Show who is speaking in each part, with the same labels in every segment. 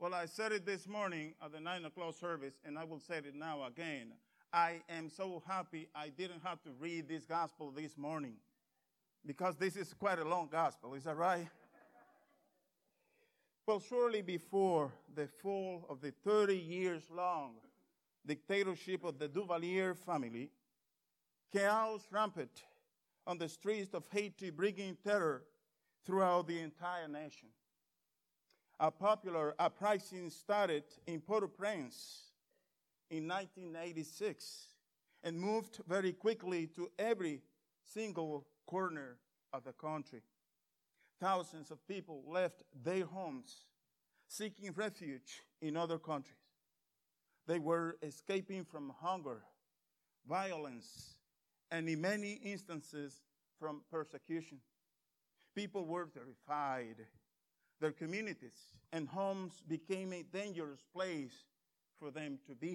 Speaker 1: Well, I said it this morning at the 9 o'clock service, and I will say it now again. I am so happy I didn't have to read this gospel this morning, because this is quite a long gospel. Is that right? Well, shortly before the fall of the 30 years long dictatorship of the Duvalier family, chaos rampant on the streets of Haiti, bringing terror throughout the entire nation. A popular uprising started in Port-au-Prince in 1986 and moved very quickly to every single corner of the country. Thousands of people left their homes, seeking refuge in other countries. They were escaping from hunger, violence, and in many instances from persecution. People were terrified. Their communities and homes became a dangerous place for them to be.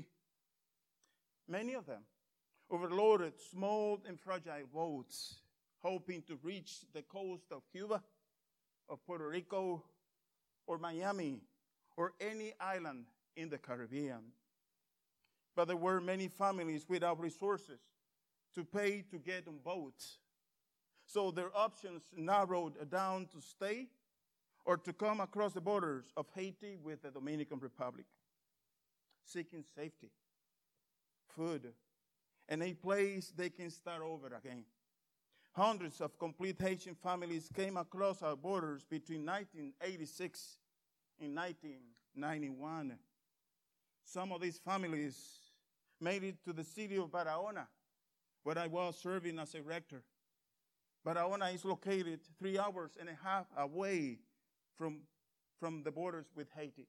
Speaker 1: Many of them overloaded small and fragile boats, hoping to reach the coast of Cuba, of Puerto Rico, or Miami, or any island in the Caribbean. But there were many families without resources to pay to get on boats. So their options narrowed down to stay or to come across the borders of Haiti with the Dominican Republic, seeking safety, food, and a place they can start over again. Hundreds of complete Haitian families came across our borders between 1986 and 1991. Some of these families made it to the city of Barahona, where I was serving as a rector. Barahona is located 3 hours and a half away from the borders with Haiti.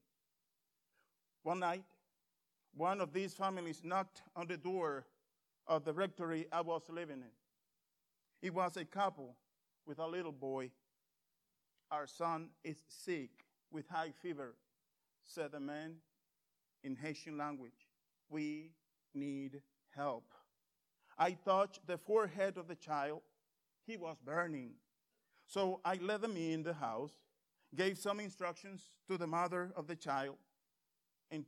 Speaker 1: One night, one of these families knocked on the door of the rectory I was living in. It was a couple with a little boy. "Our son is sick with high fever," said the man in Haitian language. "We need help." I touched the forehead of the child. He was burning. So I let them in the house, gave some instructions to the mother of the child, and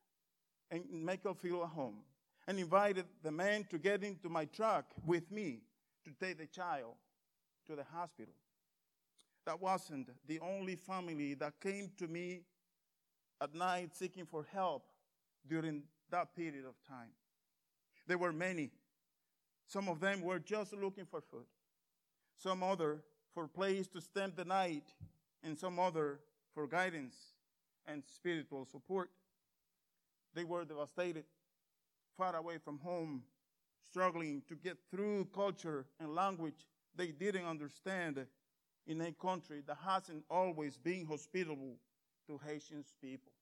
Speaker 1: make her feel at home, and invited the man to get into my truck with me to take the child to the hospital. That wasn't the only family that came to me at night seeking for help during that period of time. There were many. Some of them were just looking for food, some other for a place to spend the night, and some other for guidance and spiritual support. They were devastated, far away from home, struggling to get through culture and language they didn't understand in a country that hasn't always been hospitable to Haitian people.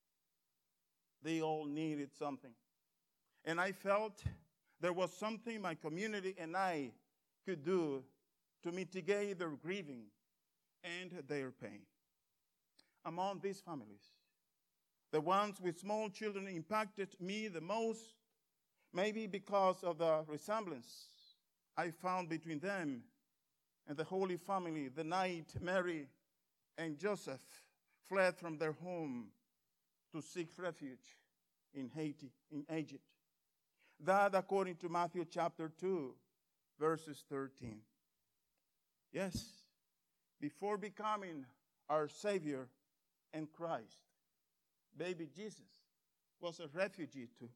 Speaker 1: They all needed something. And I felt there was something my community and I could do to mitigate their grieving and their pain. Among these families, the ones with small children impacted me the most, maybe because of the resemblance I found between them and the Holy Family the night Mary and Joseph fled from their home to seek refuge in Haiti, in Egypt. That according to Matthew chapter 2, verses 13. Yes, before becoming our Savior and Christ, baby Jesus was a refugee too.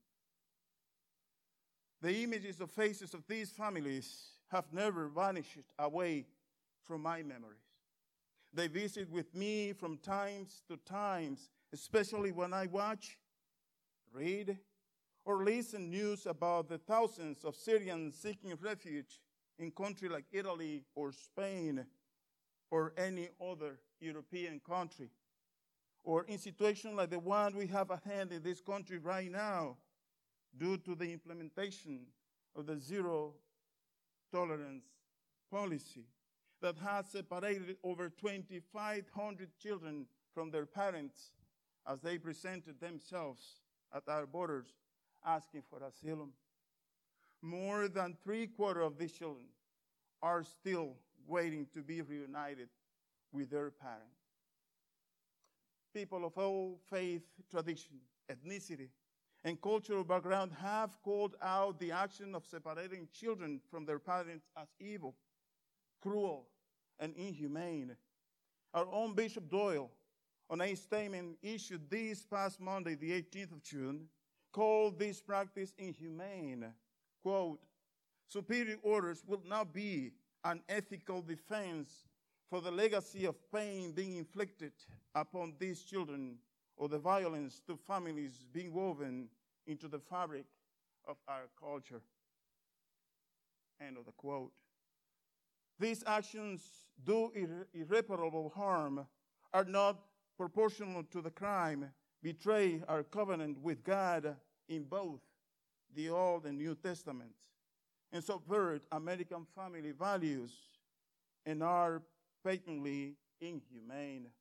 Speaker 1: The images of faces of these families have never vanished away from my memories. They visit with me from times to times, especially when I watch, read, or listen news about the thousands of Syrians seeking refuge in countries like Italy or Spain or any other European country, or in situations like the one we have at hand in this country right now, due to the implementation of the zero tolerance policy that has separated over 2,500 children from their parents as they presented themselves at our borders asking for asylum. More than 3/4 of these children are still waiting to be reunited with their parents. people of all faith, tradition, ethnicity, and cultural background have called out the action of separating children from their parents as evil, cruel, and inhumane. Our own Bishop Doyle, on a statement issued this past Monday, the 18th of June, called this practice inhumane. Quote, "Superior orders will not be an ethical defense for the legacy of pain being inflicted upon these children or the violence to families being woven into the fabric of our culture." End of the quote. These actions do irreparable harm, are not proportional to the crime, betray our covenant with God in both the Old and New Testaments, and subvert American family values and are patently inhumane.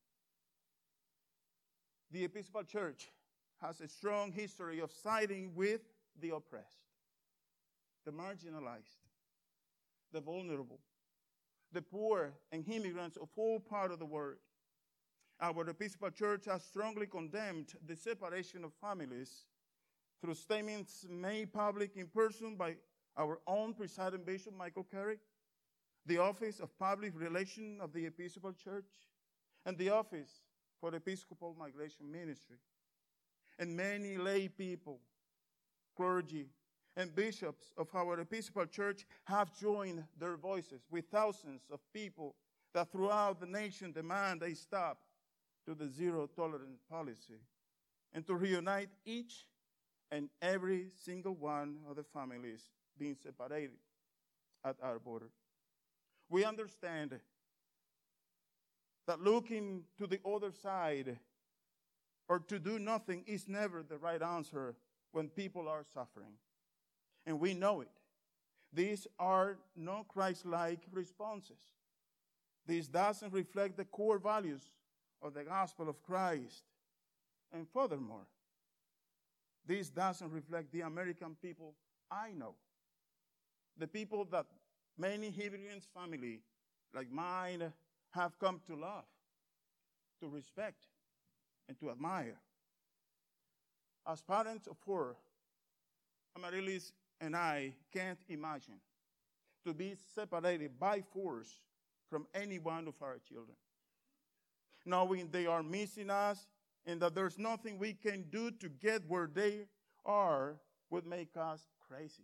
Speaker 1: The Episcopal Church has a strong history of siding with the oppressed, the marginalized, the vulnerable, the poor, and immigrants of all parts of the world. Our Episcopal Church has strongly condemned the separation of families through statements made public in person by our own presiding Bishop Michael Carrick, the Office of Public Relations of the Episcopal Church, and the Office for Episcopal Migration Ministry. And many lay people, clergy, and bishops of our Episcopal Church have joined their voices with thousands of people that throughout the nation demand a stop to the zero-tolerance policy and to reunite each and every single one of the families being separated at our border. We understand that looking to the other side or to do nothing is never the right answer when people are suffering. And we know it. These are not Christ-like responses. This doesn't reflect the core values of the gospel of Christ. And furthermore, this doesn't reflect the American people I know. The people that many immigrant families like mine have come to love, to respect, and to admire. As parents of four, Amaryllis and I can't imagine to be separated by force from any one of our children, knowing they are missing us and that there's nothing we can do to get where they are would make us crazy.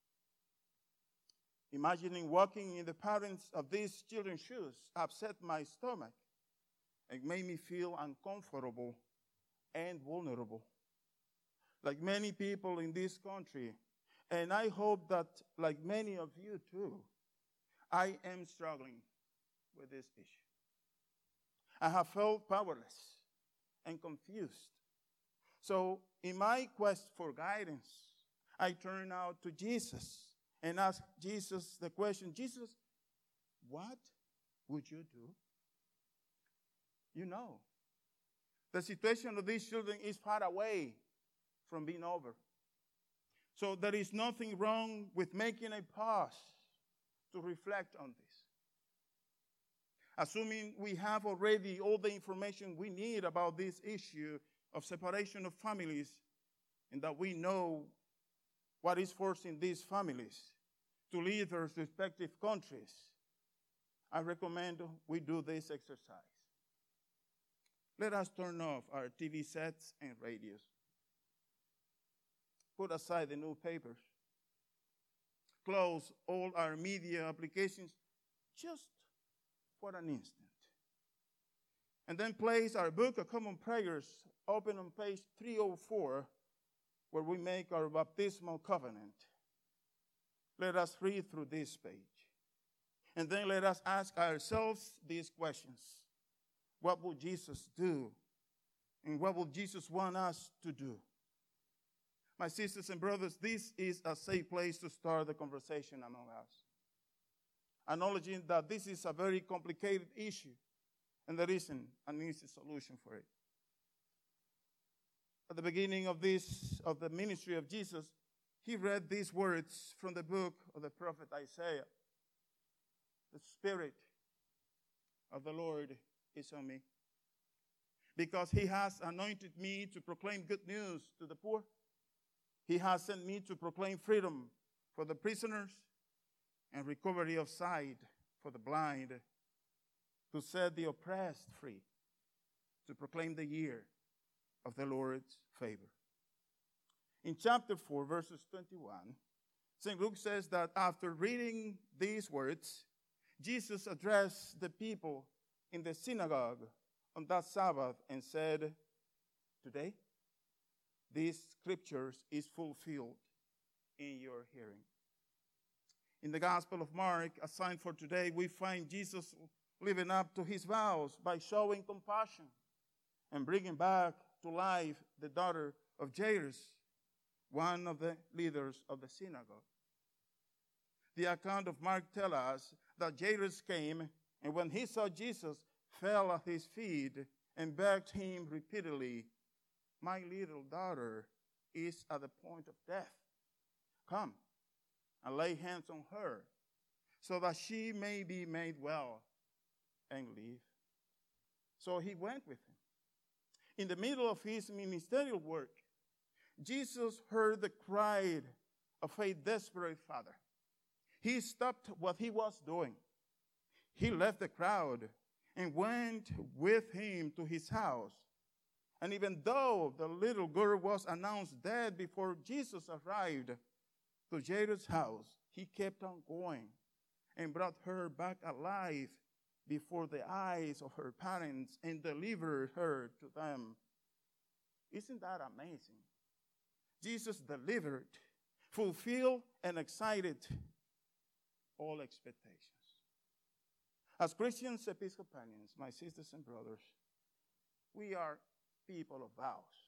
Speaker 1: Imagining walking in the parents of these children's shoes upset my stomach and made me feel uncomfortable and vulnerable. Like many people in this country, and I hope that, like many of you too, I am struggling with this issue. I have felt powerless and confused. So in my quest for guidance, I turn out to Jesus and ask Jesus the question, Jesus, what would you do? You know, the situation of these children is far away from being over. So there is nothing wrong with making a pause to reflect on this. Assuming we have already all the information we need about this issue of separation of families, and that we know what is forcing these families to leave their respective countries, I recommend we do this exercise. Let us turn off our TV sets and radios. Put aside the newspapers. Close all our media applications just for an instant. And then place our Book of Common Prayers open on page 304, where we make our baptismal covenant. Let us read through this page. And then let us ask ourselves these questions. What will Jesus do? And what will Jesus want us to do? My sisters and brothers, this is a safe place to start the conversation among us. Acknowledging that this is a very complicated issue and there isn't an easy solution for it. At the beginning of the ministry of Jesus, he read these words from the book of the prophet Isaiah. The Spirit of the Lord is on me, because he has anointed me to proclaim good news to the poor. He has sent me to proclaim freedom for the prisoners and recovery of sight for the blind, to set the oppressed free, to proclaim the year of the Lord's favor. In chapter 4, verses 21, St. Luke says that after reading these words, Jesus addressed the people in the synagogue on that Sabbath and said, "Today, this scripture is fulfilled in your hearing." In the Gospel of Mark, assigned for today, we find Jesus living up to his vows by showing compassion and bringing back to life the daughter of Jairus, one of the leaders of the synagogue. The account of Mark tells us that Jairus came, and when he saw Jesus, fell at his feet and begged him repeatedly, "My little daughter is at the point of death. Come and lay hands on her so that she may be made well and live." So he went with him. In the middle of his ministerial work, Jesus heard the cry of a desperate father. He stopped what he was doing. He left the crowd and went with him to his house. And even though the little girl was announced dead before Jesus arrived to Jairus' house, he kept on going and brought her back alive before the eyes of her parents and delivered her to them. Isn't that amazing? Jesus delivered, fulfilled, and excited all expectations. As Christians, Episcopalians, my sisters and brothers, we are people of vows.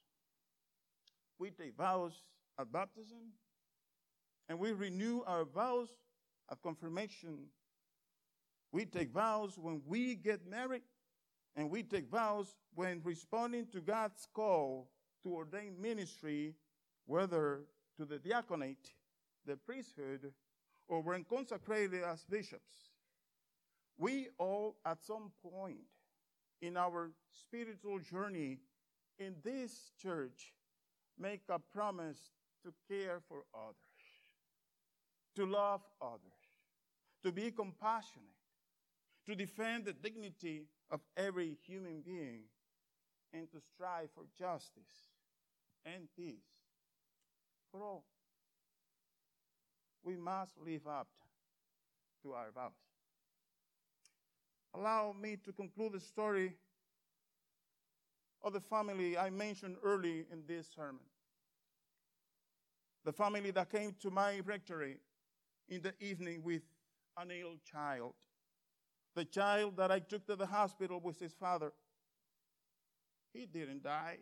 Speaker 1: We take vows at baptism, and we renew our vows at confirmation. We take vows when we get married, and we take vows when responding to God's call to ordain ministry, whether to the diaconate, the priesthood, or when consecrated as bishops. We all, at some point in our spiritual journey in this church, make a promise to care for others, to love others, to be compassionate, to defend the dignity of every human being, and to strive for justice and peace for all. We must live up to our vows. Allow me to conclude the story of the family I mentioned early in this sermon. The family that came to my rectory in the evening with an ill child. The child that I took to the hospital with his father. He didn't die.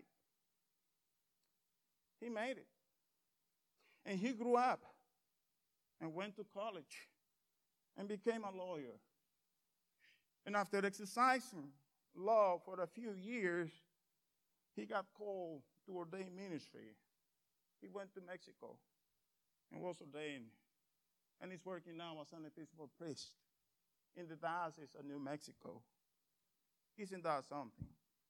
Speaker 1: He made it. And he grew up and went to college and became a lawyer. And after exercising law for a few years, he got called to ordain ministry. He went to Mexico and was ordained. And he's working now as an Episcopal priest in the Diocese of New Mexico. Isn't that something?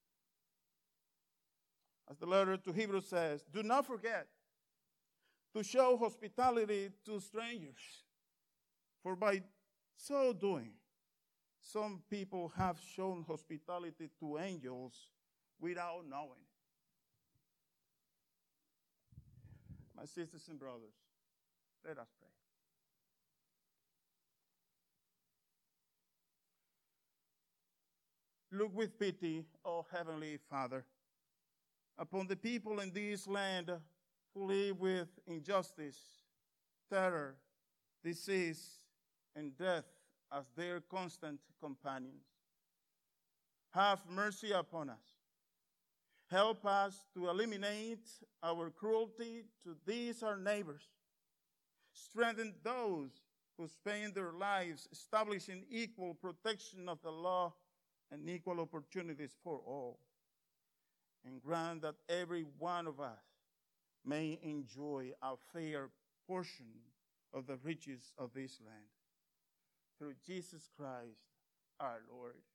Speaker 1: As the letter to Hebrews says, do not forget to show hospitality to strangers, for by so doing, some people have shown hospitality to angels without knowing it. My sisters and brothers, let us pray. Look with pity, O Heavenly Father, upon the people in this land who live with injustice, terror, disease, and death as their constant companions. Have mercy upon us. Help us to eliminate our cruelty to these our neighbors. Strengthen those who spend their lives establishing equal protection of the law and equal opportunities for all. And grant that every one of us may enjoy a fair portion of the riches of this land. Through Jesus Christ, our Lord.